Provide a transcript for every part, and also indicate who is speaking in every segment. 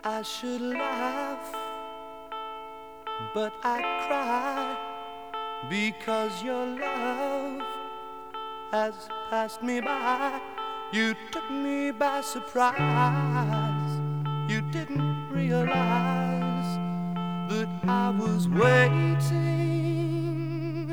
Speaker 1: I should laugh, but I cry because your love has passed me by. You took me by surprise. You didn't realize that I was waiting.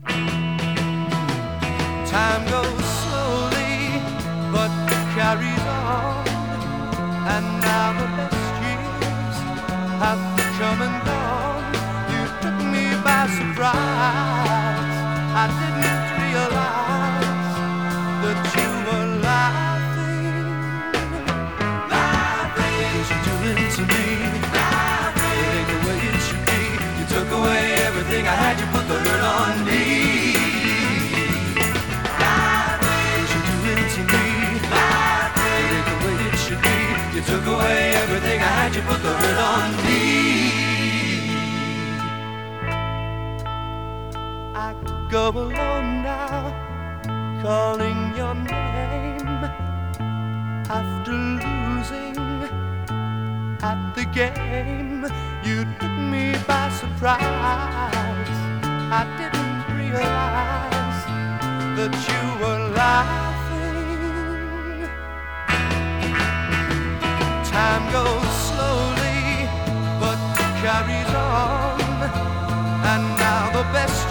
Speaker 1: Time goes slowly, but it carries on. And now the best years have come and gone. You took me by surprise. I didn't realize that you were laughing. Laughing, 'cause you're doing to me. Laughing, it ain't the way it should be. You took away everything I had. You put the hurt on me. Laughing, 'cause you're doing to me. Laughing, it ain't the way it should be. You took away everything I had. You put the hurt on me. I go alone now, calling your name after losing at the game. You took me by surprise. I didn't realize that you were laughing. Time goes slowly, but carries on. And now the best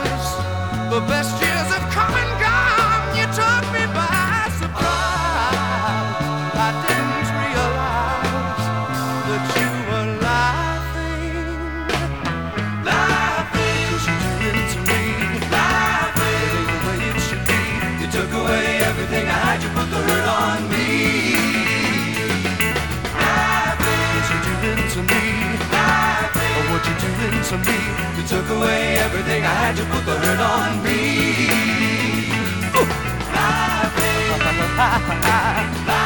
Speaker 1: years have come and gone. You took me by surprise. I didn't realize that you were laughing. Laughing, 'cause you're doing to me. Laughing, it ain't the way it should be. You took away everything I had. You put the hurt on me. Laughing, 'cause you're doing to me. Laughing, oh, what you doing to me. You took away everything I had. You put the hurt on me. Laughing, laughing.